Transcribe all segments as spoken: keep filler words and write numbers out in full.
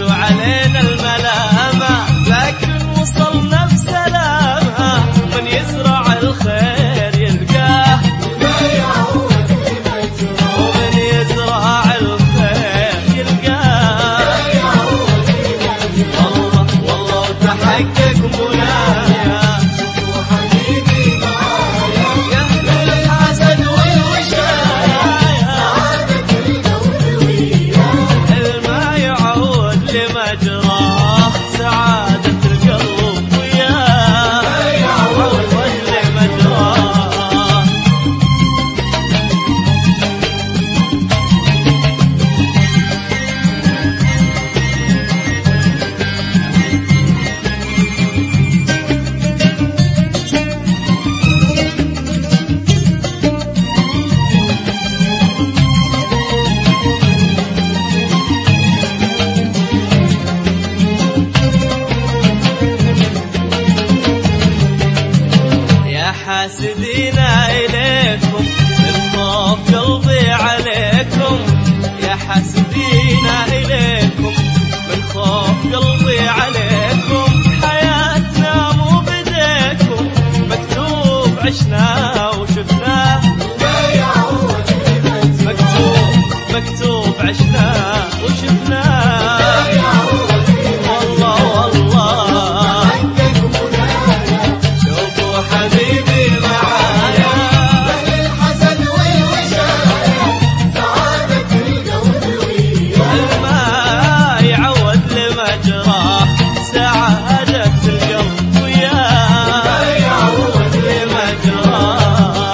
وعلينا الملامة، لكن وصلنا بسلامة. من يزرع الخير يلقاه، ومن يزرع الخير يلقاه. والله والله وتحقق منايا، حاسدينا إليكم من خوف قلبي عليكم. يا حاسدينا إليكم من خوف قلبي عليكم. حياتنا مو بديكم، مكتوب عشنا وشفناه. مكتوب مكتوب عشنا وشفناه. والله والله شوفوا حبيبي معايا، الماء يعود لمجراه، سعادة القلب وياه يعود لمجراه.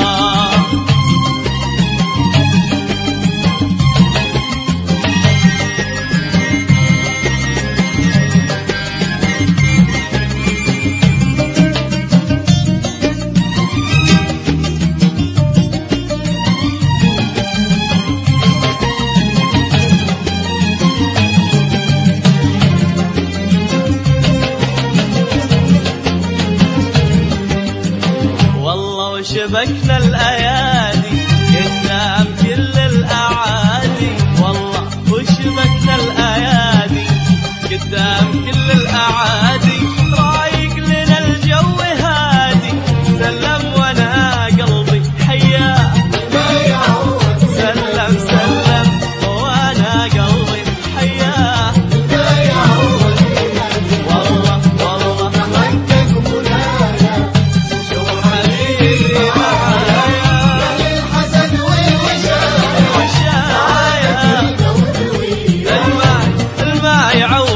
وشبكنا الأيادي قدام كل الأعادي. والله وشبكنا الأيادي قدام كل الأعادي. رايق لنا الجو هادي، سلم وانا قلبي حياه. سلم سلم وانا قلبي حياه. والله والله حقق منايا، شوف حبيبي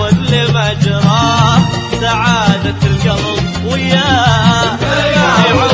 سعادة القلب وياه.